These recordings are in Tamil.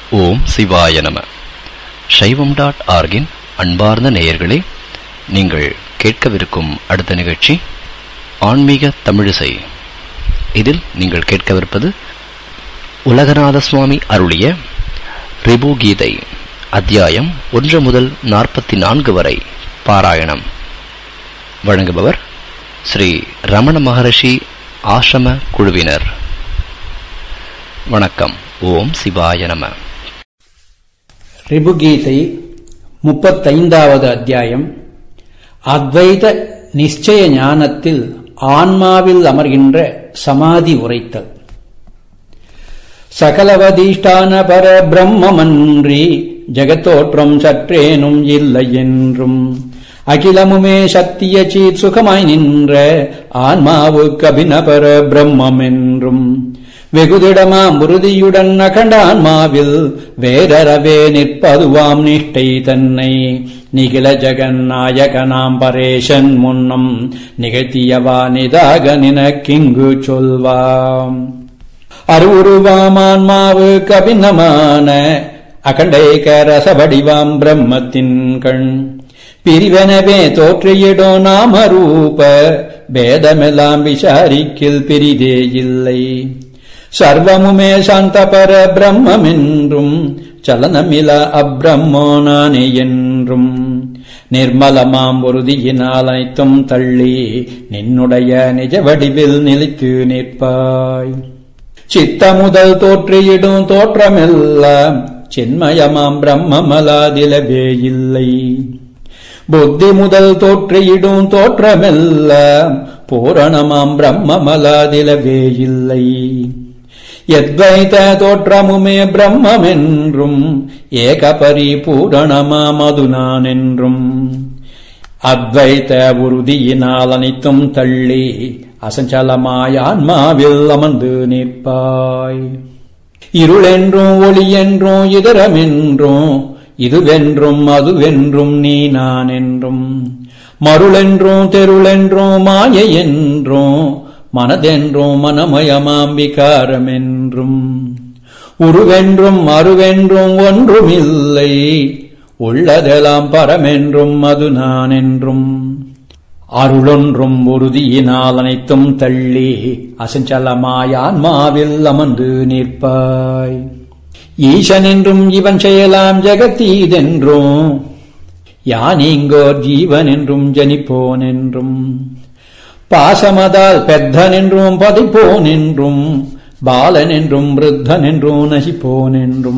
ஓம் சிவாய நம. சைவம்.org-இன் அன்பார்ந்த நேயர்களே, நீங்கள் கேட்கவிருக்கும் அடுத்த நிகழ்ச்சி ஆன்மீக தமிழிசை. இதில் நீங்கள் கேட்கவிருப்பது உலகநாத சுவாமி அருளிய ரிபு கீதை அத்தியாயம் 1 முதல் 44 வரை பாராயணம். வழங்குபவர் ஸ்ரீ ரமண மகரிஷி ஆசிரம குழுவினர். வணக்கம். ஓம் சிவாய நம. ரிபுகீதை 35வது அத்தியாயம். அத்வைத நிச்சய ஞானத்தில் ஆன்மாவில் அமர்கின்ற சமாதி உரைத்தல். சகலவதிஷ்டான பர பிரம்மமன்றி ஜெகத்தோற்றம் சற்றேனும் இல்லை என்றும் அகிலமுமே சத்திய சீத் சுகமாய் நின்ற ஆன்மாவுக்கு அபிநபர பிரம்மம் என்றும் வெகுதிடமாம் உறுதியுடன் அகண்ட ஆன்மாவில் வேறறவே நிற்பதுவாம் நிஷ்டை தன்னை நிகில ஜெகநாயகனாம் பரேசன் முன்னம் நிகழ்த்தியவா நிதாக நினக்கிங்கு சொல்வாம். அருவுருவாம் ஆன்மாவுக்கு அபிநமான அகண்டைக ரசவடிவாம் பிரம்மத்தின் கண் பிரிவெனவே தோற்றியிடோ நாம ரூப பேதமெல்லாம் விசாரிக்கில் பிரிதே இல்லை. சர்வமுமே சாந்தபர பிரம்மென்றும் சலனமில அப்பிரம்மோ நானே என்றும் நிர்மலமாம் உறுதியினால் அனைத்தும் தள்ளி நின்னுடைய நிஜ வடிவில் நிலைத்து நிற்பாய். சித்த முதல் தோற்றியிடும் தோற்றமெல்லாம் சின்மயமாம் பிரம்மமலாதிலவே இல்லை. புத்தி முதல் தோற்றியிடும் தோற்றமெல்லாம் பூரணமாம் பிரம்மமலாதிலவே இல்லை. எத்வைத தோற்றமுமே பிரம்மென்றும் ஏக பரிபூரணமாம் அது நான் என்றும் அத்வைத உறுதியினால் அனைத்தும் தள்ளி அசஞ்சலமாய் ஆன்மாவில் அமர்ந்து நிற்பாய். இருளென்றும் ஒளி என்றும் இதரமென்றும் இதுவென்றும் அதுவென்றும் நீ நான் என்றும் மருளென்றும் தெருளென்றும் மாயை என்றும் மனதென்றும் மனமயமாம் விகாரமென்றும் உருவென்றும் அருவென்றும் ஒன்றுமில்லை உள்ளதெல்லாம் பரமென்றும் அது நான் என்றும் அருளொன்றும் உறுதியினால் அனைத்தும் தள்ளி அசஞ்சலமாய் ஆன்மாவில் அமர்ந்து நிற்பாய். ஈசன் என்றும் இவன் செயலாம் ஜெகத்தீதென்றும் யானீங்கோர் ஜீவன் என்றும் ஜனிப்போன் என்றும் பாசமதால் பெத்தன் என்றும் பதிப்போன் என்றும் பாலன் என்றும் விருத்தன் என்றும் நசிப்போன் என்றும்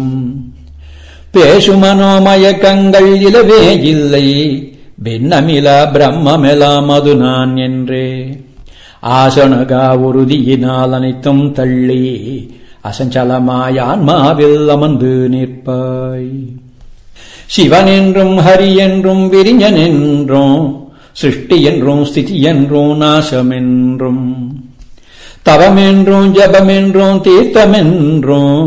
பேசுமனோமயக்கங்கள் இலவே இல்லை பின்னமில பிரம்மெலாம் அது நான் என்றே ஆசனகா உறுதியினால் அனைத்தும் தள்ளி அசஞ்சலமாய் ஆன்மாவில் அமர்ந்து நிற்பாய். சிவன் என்றும் ஹரி என்றும் விரிஞன் என்றும் சிருஷ்டி என்றும் ஸ்திதி என்றும் நாசமென்றும் தவமென்றும் ஜபமென்றும் தீர்த்தமென்றும்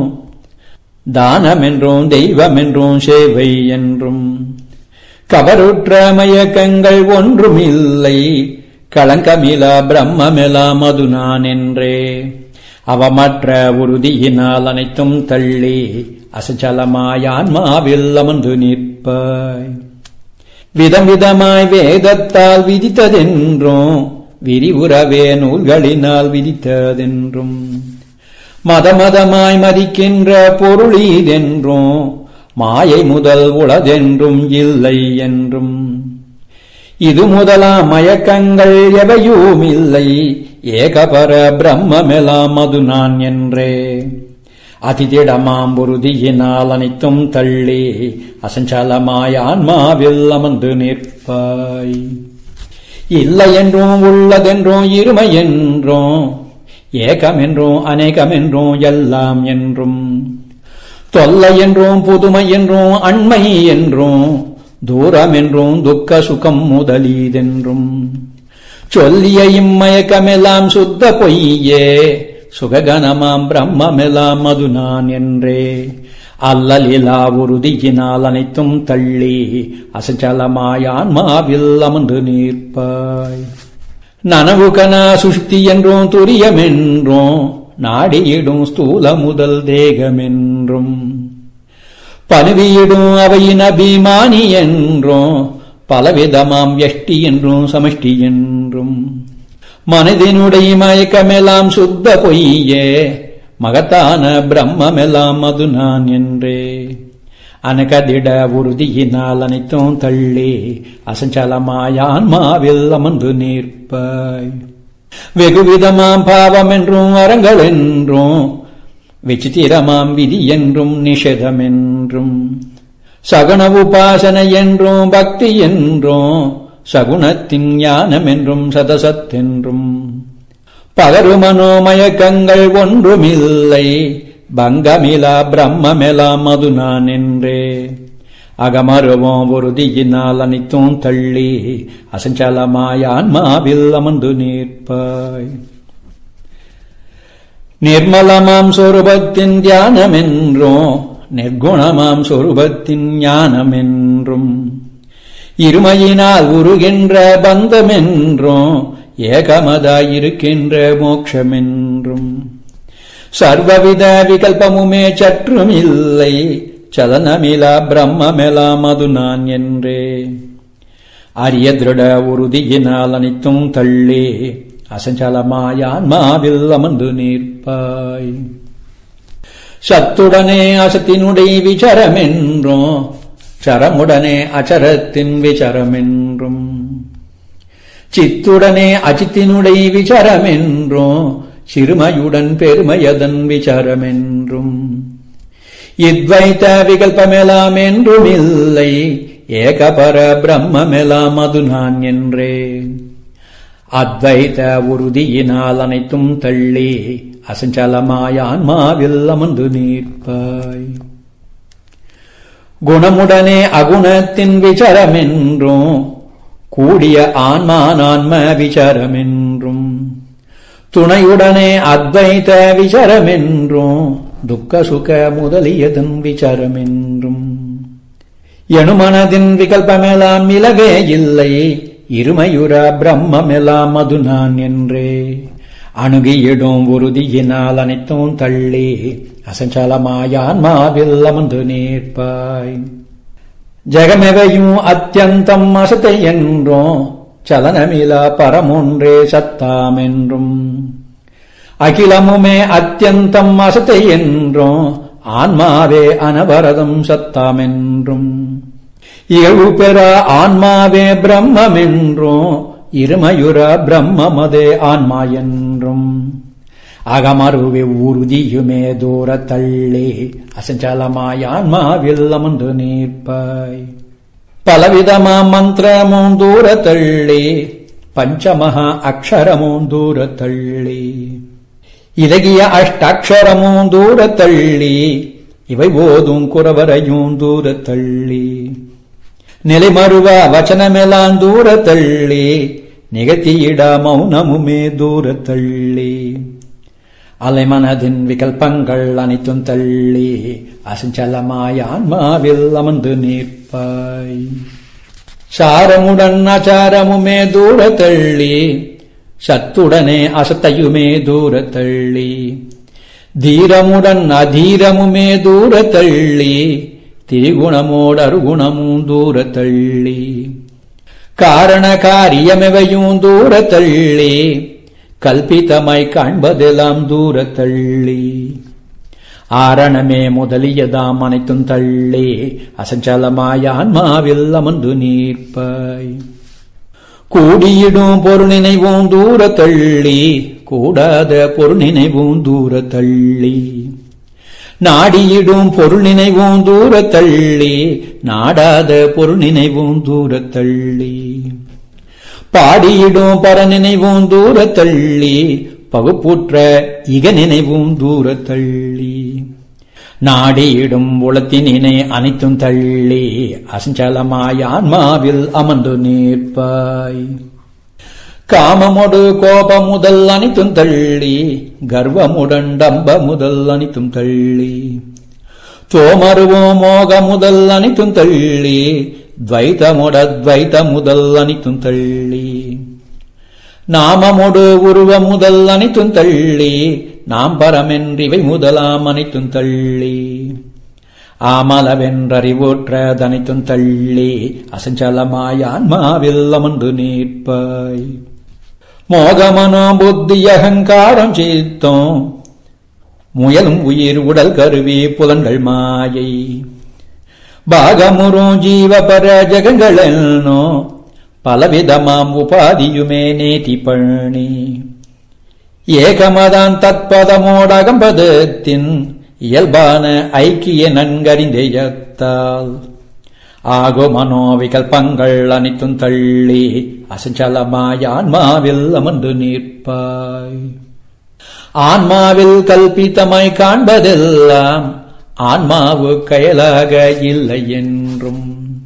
தானமென்றும் தெய்வமென்றும் சேவை என்றும் கபருற்ற மயக்கங்கள் ஒன்றுமில்லை களங்கமில பிரம்மெலாம் அது நான் என்றே அவமற்ற உறுதியினால் அனைத்தும் தள்ளி அசஞ்சலமாய் ஆன்மாவில் அமர்ந்து நிற்பாய். விதம் விதமாய் வேதத்தால் விதித்ததென்றும் விரிவுறவே நூல்களினால் விதித்ததென்றும் மதமதமாய் மதிக்கின்ற பொருளீதென்றும் மாயை முதல் உளதென்றும் இல்லை என்றும் இது முதலாம் மயக்கங்கள் எவையும் இல்லை ஏகபர பிரம்மெலாம் அது நான் என்றே அதிதிடமாம் உறுதியினால் அனைத்தும் தள்ளி அசஞ்சலமாய் ஆன்மாவில் அமர்ந்து நிற்பாய். இல்லை என்றும் உள்ளதென்றும் இருமை என்றும் ஏகமென்றும் அநேகமென்றும் எல்லாம் என்றும் தொல்லை என்றும் புதுமை என்றும் அண்மை என்றும் தூரம் என்றும் துக்க சுகம் முதலீதென்றும் சொல்லிய இம்மயக்கமெல்லாம் சுத்த பொய்யே சுககனமாம் பிரம்மெலாம் அது நான் என்றே அல்லலிலா உறுதியினால் அனைத்தும் தள்ளி அசஞ்சலமாய் ஆன்மாவில் அமர்ந்து நிற்பாய். நனவுகனா சுஷ்டி என்றும் துரியமென்றும் நாடியிடும் ஸ்தூல முதல் தேகமென்றும் பனுவியிடும் அவையின் அபிமானி என்றும் பலவிதமாம் எஷ்டி என்றும் சமஷ்டி என்றும் மனதினுடைய மயக்கமெல்லாம் சுத்த பொய்யே மகத்தான பிரம்மெல்லாம் அது நான் என்றே அனகதிட உறுதியினால் அனைத்தும் தள்ளி அசஞ்சலமாயான்மாவில் அமர்ந்து நிற்பாய். வெகுவிதமாம் பாவம் என்றும் அறங்கள் என்றும் விசித்திரமாம் விதி என்றும் நிஷேதம் என்றும் சகுண உபாசனை என்றும் பக்தி என்றும் சகுணத்தின் ஞானம் என்றும் சதசத்தென்றும் பகரு மனோமயக்கங்கள் ஒன்றுமில்லை பங்கமிலா பிரம்மெல்லாம் அது நான் என்றே அகமருவோம் உறுதியினால் அனைத்தும் தள்ளி அசஞ்சலமாய் ஆன்மாவில் அமர்ந்து நிற்பாய். நிர்மலமாம் சொரூபத்தின் தியானமென்றும் நிர்குணமாம் சொரூபத்தின் ஞானமென்றும் இருமையினால் உருகின்ற பந்தமென்றும் ஏகமதாயிருக்கின்ற மோட்சமென்றும் சர்வவித விகல்பமுமே சற்றும் இல்லை சலனமிலா பிரம்மெல்லாம் அது நான் என்றே அரிய திருட உறுதியினால் அனைத்தும் தள்ளி அசஞ்சலமாய் ஆன்மாவில் அமர்ந்து நிற்பாய். சத்துடனே அசத்தினுடைய விசாரமென்றும் சரமுடனே அச்சரத்தின் விசாரமென்றும் சித்துடனே அச்சித்தினுடைய விசாரமென்றும் சிறுமையுடன் பெருமையதன் விசாரமென்றும் இத்வைத விகல்பமெல்லாம் என்றும் இல்லை ஏகபர பிரம்மெல்லாம் அது நான் என்றே அத்வைத உறுதியினால் அனைத்தும் தள்ளி அசஞ்சலமாய் ஆன்மாவில் அமர்ந்து நிற்பாய். குணமுடனே அகுணத்தின் விசாரமென்றும் கூடிய ஆன்மானான்ம விசாரமென்றும் துணையுடனே அத்வைத விசாரமென்றும் துக்க சுக முதலியதன் விசாரமென்றும் எனுமனதின் விகல்பமெல்லாம் இலவே இல்லை இருமையுற பிரம்மெல்லாம் அது நான் என்றே அணுகியிடும் உறுதியினால் அனைத்தும் தள்ளி அசஞ்சலமாய் ஆன்மாவில் அமர்ந்து நிற்பாய். ஜெகமெவையும் அத்தியந்தம் அசத்தை என்றும் சலனமிலா பரமொன்றே சத்தாமென்றும் அகிலமுமே அத்தியந்தம் அசத்தை என்றும் ஆன்மாவே அனவரதம் சத்தாமென்றும் இகழ்வு பெற ஆன்மாவே பிரம்மென்றும் இருமையுற பிரம்மமதே ஆன்மா என்றும் அகமருவே உறுதியுமே தூர தள்ளி அசஞ்சலமாய் ஆன்மாவில் அமர்ந்து நிற்பாய். பலவிதமாம் மந்திரமும் தூர தள்ளி பஞ்சமகா அக்ஷரமும் தூர தள்ளி இலகிய அஷ்டாட்சரமும் தூர தள்ளி இவை போதும் குறவரையும் தூர தள்ளி நிலைமருவ வச்சனமெல்லாம் தூர தள்ளி நிகழ்த்தியிட மௌனமுமே தூர தள்ளி அலைமனதின் விகல்பங்கள் அனைத்தும் தள்ளி அசஞ்சலமாய் ஆன்மாவில் அமர்ந்து நிற்பாய். சாரமுடன் அச்சாரமுமே தூர தள்ளி சத்துடனே அசத்தையுமே தூர தள்ளி தீரமுடன் அதீரமுமே தூர தள்ளி திரிகுணமோடு அருகுணமும் தூர தள்ளி காரண காரியமெவையும் தூர தள்ளி கல்பிதமாய் காண்பதெல்லாம் தூர தள்ளி ஆரணமே முதலியதாம் அனைத்தும் தள்ளி அசஞ்சலமாய் ஆன்மாவில் அமர்ந்து நிற்பாய். கூடியிடும் பொருள் நினைவும் தூர தள்ளி கூடாத பொருள் நினைவும் தூர தள்ளி நாடியிடும் பொருள் நினைவும் தூர தள்ளி நாடாத பொருள் நினைவும் தூர தள்ளி பாடியிடும் பர நினைவும் தூர தள்ளி பகுப்புற்ற இக நினைவும் தூர தள்ளி நாடியிடும் உளத்தினை அனைத்தும் தள்ளி அசஞ்சலமாய் ஆன்மாவில் அமர்ந்து நிற்பாய். காமமொடு கோபம் முதல் அனைத்தும் தள்ளி கர்வமுடன் டம்ப முதல் அனைத்தும் தள்ளி தோமருவோ மோக முதல் அனைத்தும் தள்ளி துவைதமுடத்வைத முதல் அனைத்தும் தள்ளி நாமமொடு உருவ முதல் அனைத்தும் தள்ளி நாம் பரமென்றிவை முதலாம் அனைத்தும் தள்ளி ஆமலவென்றறிவுற்றதனைத்தும் தள்ளி அசஞ்சலமாய் ஆன்மாவில் அமர்ந்து நிற்பாய். மோகமனோ புத்தி அகங்காரம் சித்தம் முயலும் உயிர் உடல் கருவி புலன்கள் மாயை பாகமுறும் ஜீவபர ஜகங்களென்னோ பலவிதமாம் உபாதியுமே நேதி பண்ணி ஏகமதான் தத்பதமோடகம்பதத்தின் இயல்பான ஐக்கிய நன்கறிந்தேயத்தால் ஆகோ மனோவிகல்பங்கள் அனைத்தும் தள்ளி அசஞ்சலமாய் ஆன்மாவில் அமர்ந்து நிற்பாய். ஆன்மாவில் கல்பித்தமாய் காண்பதெல்லாம் ஆன்மாவு கயலாக இல்லை என்றும்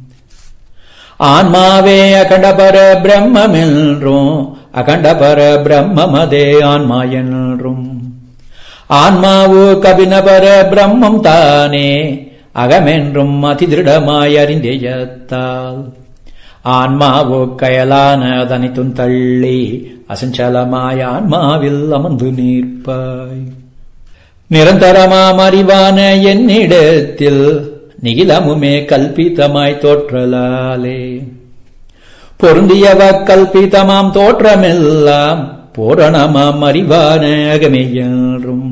ஆன்மாவே அகண்டபர பிரம்மென்றும் அகண்டபர பிரம்மமதே ஆன்மா என்றும் ஆன்மாவு கபினபர பிரம்மம் தானே அகமென்றும் அதிதிருடமாய் அறிந்தேயத்தால் ஆன்மாவு கயலானதனைத்தும் தள்ளி அசஞ்சலமாய் ஆன்மாவில் அமர்ந்து நிற்பாய். நிரந்தரமாம் அறிவான என்னிடத்தில் நிகிலமுமே கல்பித்தமாய் தோற்றலாலே பொருந்தியவ கல்பித்தமாம் தோற்றமெல்லாம் பூரணமாம் அறிவான அகமையென்றும்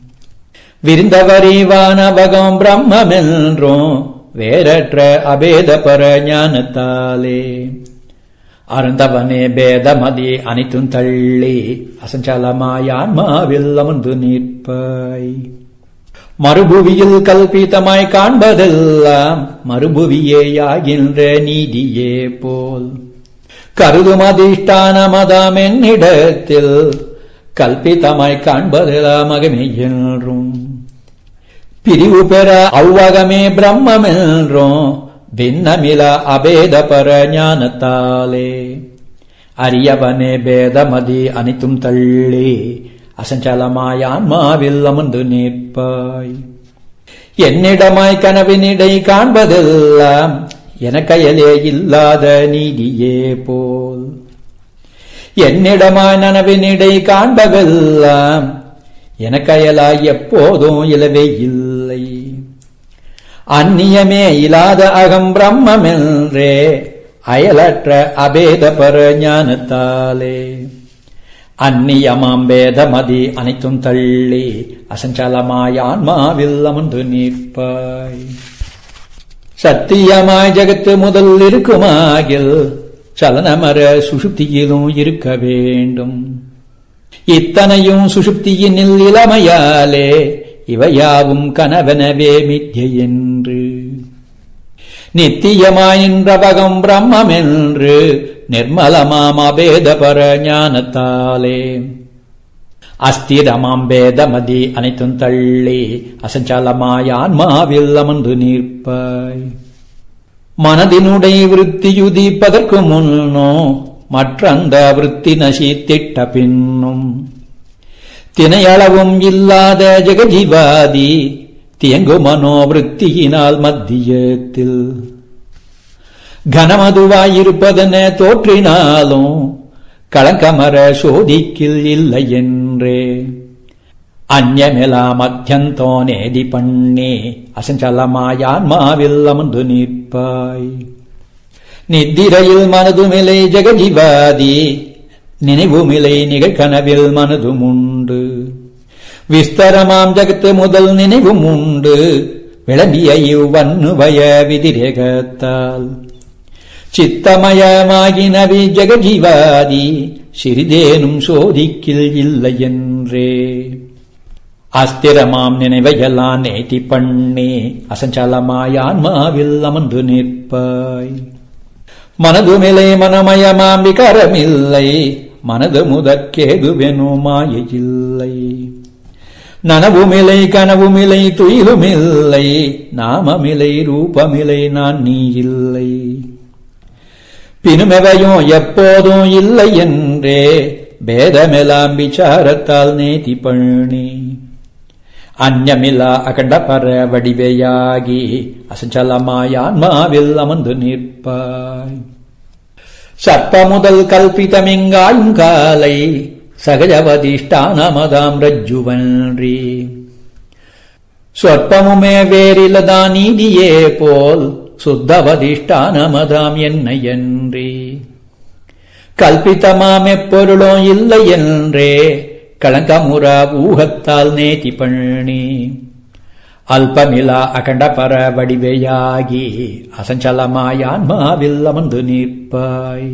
விரிந்தவரிவானவகம் பிரம்மென்றும் வேறற்ற அபேதபர ஞானத்தாலே அருந்தவனே பேதமதி அனைத்தும் தள்ளி அசஞ்சலமாய் ஆன்மாவில் அமர்ந்து நிற்பாய். மறுபுவியில் கல்பித்தமாய் காண்பதெல்லாம் மறுபுவியேயாகின்ற நீதியே போல் கருதும் அதிஷ்டானமதாம் என்னிடத்தில் கல்பித்தமாய் காண்பதெல்லாம் அகமையென்றும் பிரிவு பெற அவ்வகமே பிரம்மென்றும் பின்னமில அபேதபர ஞானத்தாலே அரியவனே பேதமதி அனைத்தும் தள்ளி அசஞ்சலமாய் ஆன்மாவில் அமர்ந்து நிற்பாய். என்னிடமாய் கனவினிடை காண்பதெல்லாம் எனக்கயலே இல்லாத நீதியே போல் என்னிடமாய் நனவினிடை காண்பதெல்லாம் எனக்கயலாய் எப்போதும் இலவே இல்லை. அந்நியமே இல்லாத அகம் பிரம்மென்றே அயலற்ற அபேதபர ஞானத்தாலே அந்நியமாம் பேதமதி அனைத்தும் தள்ளி அசஞ்சலமாய் ஆன்மாவில் அமர்ந்து நிற்பாய். சத்தியமாய் ஜகத்து முதல் இருக்குமாகில் சலனமர சுஷுப்தியிலும் இருக்க வேண்டும். இத்தனையும் சுஷுப்தியினில் இளமையாலே இவையாவும் கனவெனவே மித்யை என்று நித்தியமாய் நின்றவகம் பிரம்மென்று நிர்மலமாம் அபேதபர ஞானத்தாலே அஸ்திரமாம் பேதமதி அனைத்தும் தள்ளி அசஞ்சலமாய் ஆன்மாவில் அமர்ந்து நிற்பாய். மனதினுடைய விருத்தியுதிப்பதற்கு முன்னோ மற்றந்த விருத்தி நசித்திட்ட பின்னும் தினையளவும் இல்லாத ஜெகஜீவாதி தியங்கு மனோவிருத்தியினால் மத்தியத்தில் கனமதுவாயிருப்பதென தோற்றினாலும் களங்கமர சோதிக்கில் இல்லை என்றே அந்யமெலாம் மத்தியந்தோ நேதி பண்ணி அசஞ்சலமாய் ஆன்மாவில் அமர்ந்து நிற்பாய். நித்திரையில் மனதுமிலை ஜெகஜீவாதி நினைவுமிலை நிகழ்கனவில் மனதும் உண்டு. விஸ்தரமாம் ஜகத்து முதல் நினைவும் உண்டு. விளம்பிய இவ்வன்னுவய விதிரேகத்தால் சித்தமயமாகினவி ஜெகஜீவாதி சிறிதேனும் சோதிக்கில் இல்லை என்றே அஸ்திரமாம் நினைவையெல்லாம் நேதி பண்ணி அசஞ்சலமாய் ஆன்மாவில் அமர்ந்து நிற்பாய். மனதுமிலை மனமயமாம் விகாரமில்லை. மனது முதற்கேதுவெனோ மாயையில்லை. நனவுமில்லை கனவுமில்லை துயிலுமில்லை. நாமமில்லை ரூபமில்லை நான் நீ இல்லை. பினுமெவையும் எப்போதும் இல்லை என்றே பேதமெல்லாம் விசாரத்தால் நேதி பண்ணி அந்யமில்லா அகண்டபர வடிவையாகி அசஞ்சலமாய் ஆன்மாவில் அமர்ந்து நிற்பாய். சர்ப்ப முதல் கல்பிதமிங்காயுங்காலை சகஜவதிஷ்டானமதாம் ரஜ்ஜுவன்றி சொற்பமுமே வேறிலதா நீதியே போல் சுத்தவதிஷ்டானமதாம் என்னையன்றி கல்பித்தமாம் எப்பொருளும் இல்லை என்றே களங்கமுறா ஊகத்தால் நேதி பண்ணி அல்பமிலா அகண்ட பர வடிவையாகி அசஞ்சலமாய் ஆன்மாவில் அமர்ந்து நிற்பாய்.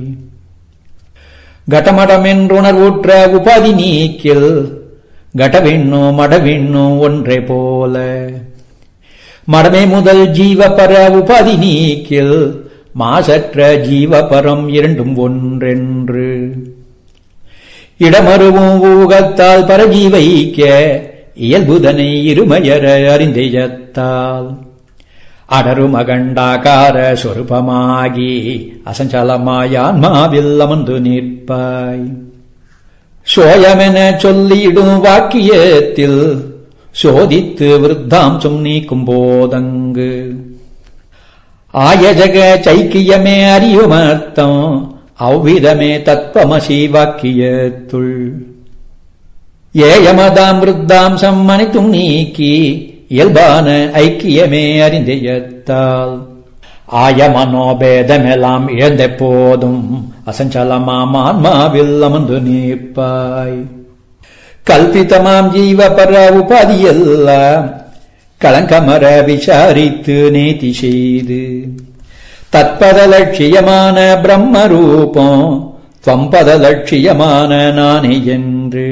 கடமடமென்றுணர்வுற்ற உபாதி நீக்கில் கடவிண்ணோ மடவிண்ணோ ஒன்றே போல மடமே முதல் ஜீவபர உபாதி நீக்கில் மாசற்ற ஜீவபரம் இரண்டும் ஒன்றென்று இடமருவும் ஊகத்தால் பரஜீவைக்க இயல்புதனை இருமையற அறிந்தெய்யத்தால் அடரும் அகண்டாகார சொரூபமாகி அசஞ்சலமாய் ஆன்மாவில் அமர்ந்து நிற்பாய். சோயமென சொல்லிடும் வாக்கியத்தில் சோதித்து விருத்தாம்சம் நீக்கும் போதங்கு ஆயஜக சைக்கியமே அறியுமர்த்தம் அவ்விதமே தத்வமசி வாக்கியத்துள் ஏயமதாம் விருத்தாம்சம் அனைத்தும் நீக்கி இயல்பான ஐக்கியமே அறிந்தெய்யத்தால் ஆயமனோபேதமெல்லாம் இழந்த போதும் அசஞ்சலமாம் ஆன்மாவில் அமர்ந்து நிற்பாய். கல்பித்தமாம் ஜீவபர உபாதியெல்லாம் களங்கமர விசாரித்து நேதி செய்து தத்பத லட்சியமான பிரம்மரூபம் துவம்பத லட்சியமான நானே என்று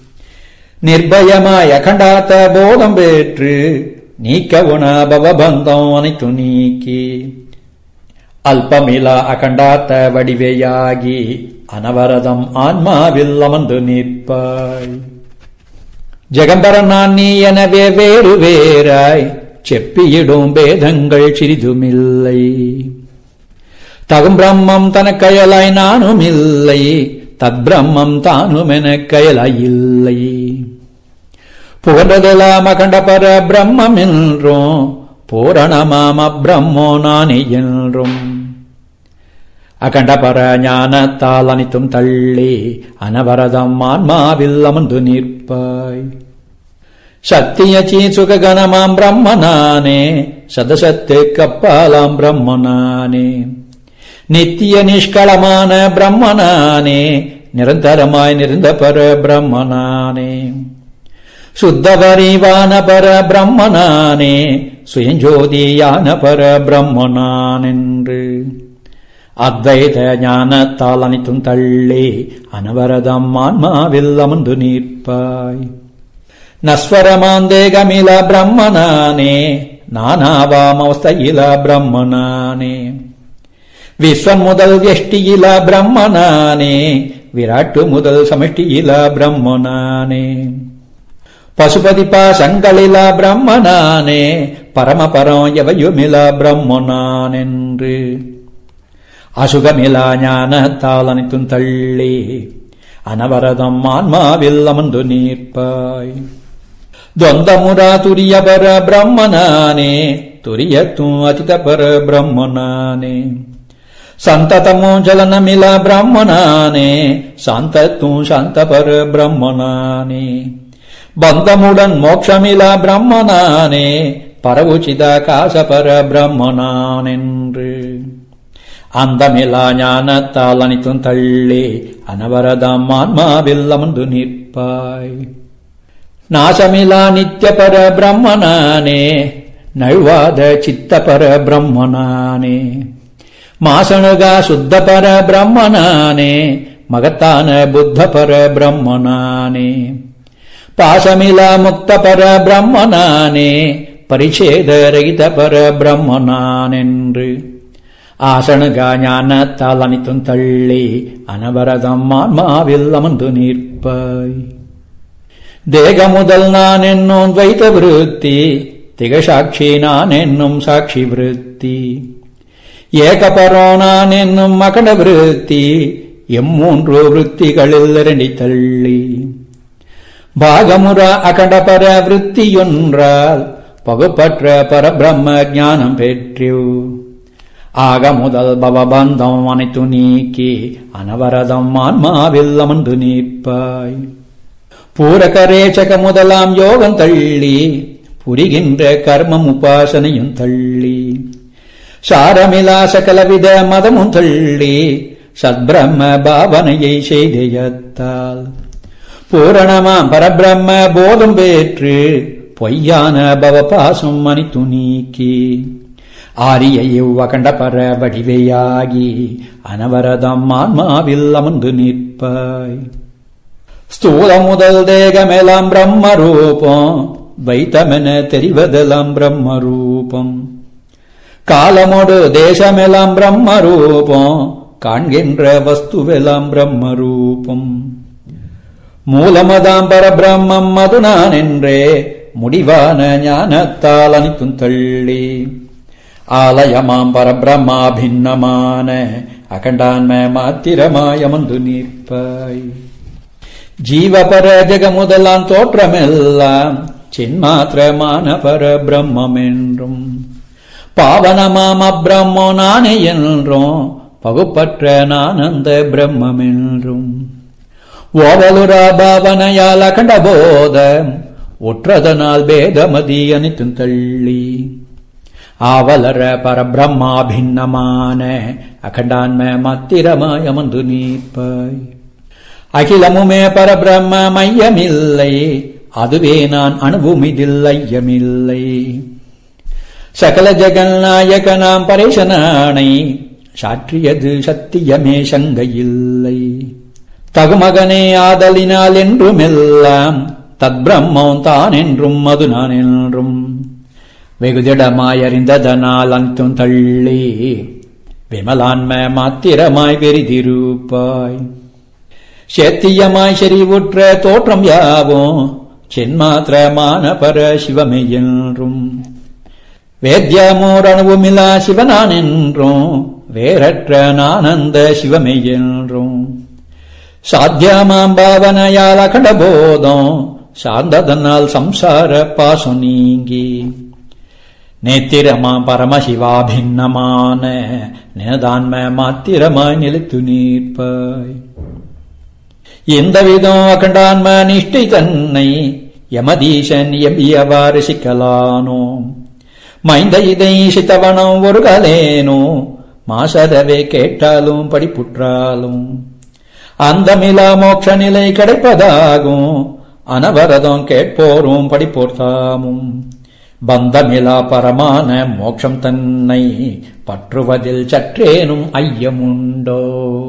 நிர்பயமாய் அகண்டாத்த போதம் பெற்று நீக்க உணபவபந்தம் அனைத்து நீக்கி அல்பமிலா அகண்டாத்த வடிவையாகி அனவரதம் ஆன்மாவில் அமர்ந்து நிற்பாய். ஜெகம்பரன் நான் நீ எனவே வேறு வேறாய் செப்பியிடும் பேதங்கள் சிறிதுமில்லை. தகும் பிரம்மம் தனக்கயலாய் நானும் இல்லை, தத் பிரம்மம் தானும் எனக் கயலாயில்லை. புகழ்ந்ததெல்லாம் அகண்ட பர பிரம்மம் என்றும் பூரணமாம் அப்பிரம்மோ நானே என்றும் அகண்ட பர ஞானத்தால் அனைத்தும் தள்ளி அனவரதம் ஆன்மாவில் அமர்ந்து நிற்பாய். சத்தியச்சி சுககணமாம் பிரம்மனானே சதசத்து கப்பாலாம் பிரம்மனானே நித்திய நிஷ்களமான பிரம்மனானே நிரந்தரமாய் நிறைந்த பர பிரம்மனானே சுத்தபரிவான பர பிரம்மனானே சுயஞ்சோதியான பர பிரம்மனானென்று அத்வைத ஞானத்தால் அனைத்தும் தள்ளி அனவரதம் ஆன்மாவில் அமர்ந்து நிற்பாய். நஸ்வரமாந்தேகமில பிரம்மனானே நானாவாம் அவஸ்தையில பிரம்மனானே விஸ்வன் முதல் வியஷ்டியில பிரம்மனானே விராட்டு முதல் சமஷ்டியில பிரம்மனானே பசுபதி பாசங்களில பிரம்மனானே பரமபரம் எவையுமில பிரம்மனானென்று அசுகமிலா ஞானத்தால் அனைத்தும் தள்ளி அனவரதம் ஆன்மாவில் அமர்ந்து நிற்பாய். துவந்தமுரா துரிய பர பிரம்மனானே துரியத்தும் அதித பர பிரம்மனானே சந்ததமோ ஜலனமில பிரம்மனானே சாந்தத்தும் சாந்த பர பிரம்மனானே பந்தமுடன் மோட்சமில பிரம்மனானே பரவுச்சித காச பர பிரம்மனானென்று அந்தமிலா ஞானத்தால் அனைத்தும் தள்ளி அனவரதம் ஆன்மாவில் அமர்ந்து நிற்பாய். நாசமிலா நித்திய பர பிரம்மனானே நழ்வாத சித்த பர பிரம்மனானே மாசணுகா சுத்த பர பிரம்மனானே மகத்தான புத்த பர பிரம்மனானே பாசமிலா முக்த பர பிரம்மனானே பரிச்சேத ரகித பர பிரம்மனானென்று ஆசணுகா ஞானத்தால் அனைத்தும் தள்ளி அனவரதம் ஆன்மாவில் அமர்ந்து நிற்பாய். தேக முதல் நான் என்னும் துவைத விருத்தி திகசாட்சி நான் என்னும் சாட்சி விருத்தி ஏகபரோ நான் என்னும் அகண்ட விருத்தி எம்மூன்று விருத்திகளில் இரண்டி தள்ளி பாகமுறா அகண்ட பர விருத்தியொன்றால் பகுப்பற்ற பரபிரம்ம ஞானம் பெற்று ஆக முதல் பவபந்தம் அனைத்து நீக்கி அனவரதம் ஆன்மாவில் அமர்ந்து நிற்பாய். பூரகரேச்சக முதலாம் யோகம் தள்ளி புரிகின்ற கர்மம் உபாசனையும் தள்ளி சாரமிலா சகலவித மதமும் தள்ளி சத்பிரம்ம பாவனையை செய்தயத்தால் பூரணமாம் பரபிரம்ம போதம் பெற்று பொய்யான பவபாசம் அனைத்து நீக்கி ஆரிய அகண்ட பர வடிவையாகி அனவரதம் ஆன்மாவில் அமர்ந்து நிற்பாய். ஸ்தூல முதல் தேகமெல்லாம் பிரம்ம ரூபம் வைத்தமென தெரிவதெல்லாம் பிரம்ம ரூபம் காலமோடு தேசமெல்லாம் பிரம்ம ரூபம் காண்கின்ற வஸ்துவெல்லாம் பிரம்ம ரூபம் மூலமதாம் பரபிரம்மம் அது நான் என்றே முடிவான ஞானத்தால் அனைத்தும் தள்ளி ஆலயமாம் பரபிரம்மா பின்னமான அகண்டான்ம மாத்திரமாயமந்து நிற்பாய். ஜீவபர ஜெக முதலாம் தோற்றமெல்லாம் சின்மாத்திரமான பரபிரம்மம் என்றும் பாவனமாம் அப்பிரம்மோ நானே என்றும் பகுப்பற்ற நானந்த பிரம்மம் என்றும் ஓவலுரா பாவனையால் அகண்ட போத ஒற்றதனால் பேதமதி அனைத்தும் தள்ளி ஆவலர பரபிரம்மா பின்னமான அகண்டான்ம மாத்திரமாய் அமர்ந்து நீப்பாய். அகிலமுமே பரபிரம்ம மையமில்லை அதுவே நான் அனுபவமிதில் ஐயமில்லை. சகல ஜெகநாயக நாம் பரேசனானை சாற்றியது சத்தியமே சங்கையில்லை. தகுமகனே ஆதலினால் என்றுமெல்லாம் தத் பிரம்மம் தான் என்றும் அது நான் என்றும் வெகுதிடமாய் அறிந்ததனால் அனைத்தும் தள்ளி விமலான்ம மாத்திரமாய் பெரிதிருப்பாய். சேத்தியமாய் செறிவுற்ற தோற்றம் யாவும் சின்மாத்திரமான பர சிவமே என்றும் வேத்யமோர் அணுவுமிலா சிவனான் என்றும் வேறற்ற நானந்த சிவமே என்றும் சாத்தியமாம் பாவனையால் அகண்ட போதம் சார்ந்ததனால் சம்சார பாசம் நீங்கி நேத்திரமாம் பரமசிவா பின்னமான நினதான்ம மாத்திரமாய் நிலைத்து நீர்ப்பாய். எந்தவிதம் அகண்டான்ம நிஷ்டை தன்னை யமதீசன் எம்பியவாறு சிக்கலானோ மைந்த இதை சித்தவனம் ஒரு காலேனோ மாசதவே கேட்டாலும் படிப்புற்றாலும் அந்தமிலா மோட்ச நிலை கிடைப்பதாகும் அனவரதம் கேட்போரும் படிப்போர்த்தாமும் பந்தமிலா பரமான மோட்சம் தன்னை பற்றுவதில் சற்றேனும் ஐயமுண்டோ.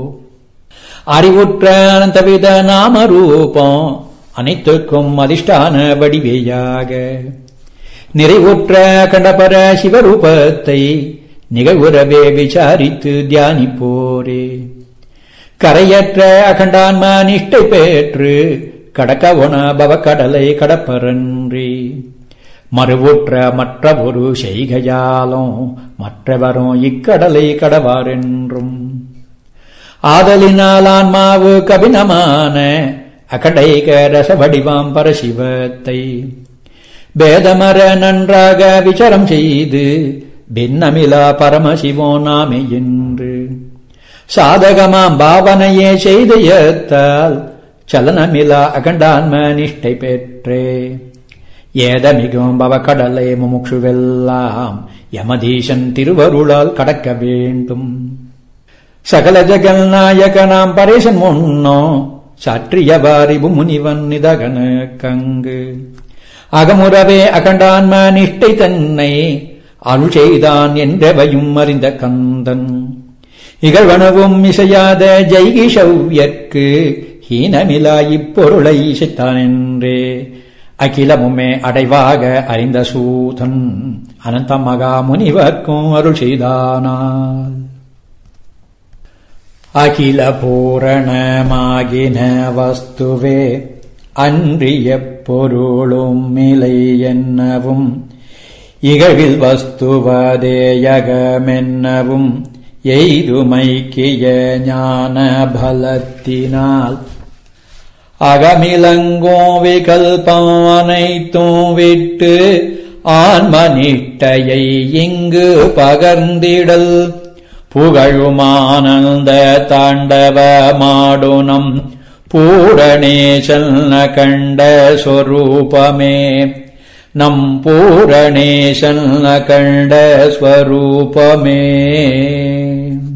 அறிவுற்ற அனந்தவித நாம ரூபம் அனைத்துக்கும் அதிஷ்டான வடிவேயாக நிறைவுற்ற கண்டபர சிவரூபத்தை நிகழ்வுறவே விசாரித்து தியானிப்போரே. கரையற்ற அகண்டான்ம நிஷ்டை பெற்று கடக்கவன பவக்கடலை கடப்பரன்றி மறுவுற்ற மற்ற ஒரு செய்கையாலும் மற்றவரும் இக்கடலை கடவாரென்றும் ஆதலினால் ஆன்மாவு கபினமான அகடைக ரச வடிவாம் பரசிவத்தை பேதமர நன்றாக விசாரம் செய்து பின்னமிலா பரமசிவோ நாமே என்று சாதகமாம் பாவனையே செய்தயத்தால் சலனமிலா அகண்டான்ம நிஷ்டை பெற்றே ஏதமிகும் பவக்கடலை முமுட்சுவெல்லாம் யமதீசன் திருவருளால் கடக்க வேண்டும். சகல ஜெகல் நாயக நாம் பரேசன் முன்னோ சாற்றியவாரிபு முனிவன் நிதகன கங்கு அகமுறவே அகண்டான்ம நிஷ்டை தன்னை அருள் செய்தான் என்றவையும் அறிந்த கந்தன் இகழ்வனவும் இசையாத ஜெய்கிஷவ்யற்கு ஹீனமிலா இப்பொருளை இசைத்தான் என்றே அகிலமுமே அடைவாக அறிந்த சூதன் அனந்த மகா முனிவர்க்கும் அருள் செய்தானால் அகில பூரணமாகின வஸ்துவே அன்றிய பொருளும் மிலை என்னவும் இகழில் வஸ்துவதேயகமென்னவும் எய்துமைக்கிய ஞான பலத்தினால் அகமிலங்கும் விகல்பம் அனைத்தும் விட்டு ஆன்மனிஷ்டையை இங்கு பகர்ந்திடல் புகழுமானந்த தாண்டவமாடுனம் பூரணேசன் கண்ட சொரூபமே நம் பூரணேசன் அகண்ட ஸ்வரூபமே.